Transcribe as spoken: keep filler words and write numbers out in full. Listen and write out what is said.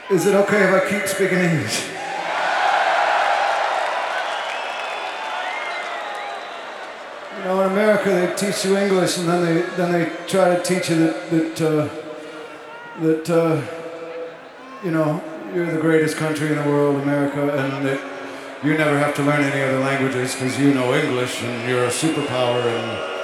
Is it okay if I keep speaking English? You know, in America they teach you English, and then they then they try to teach you that that uh, that uh, you know you're the greatest country in the world, America, and that you never have to learn any other languages because you know English and you're a superpower and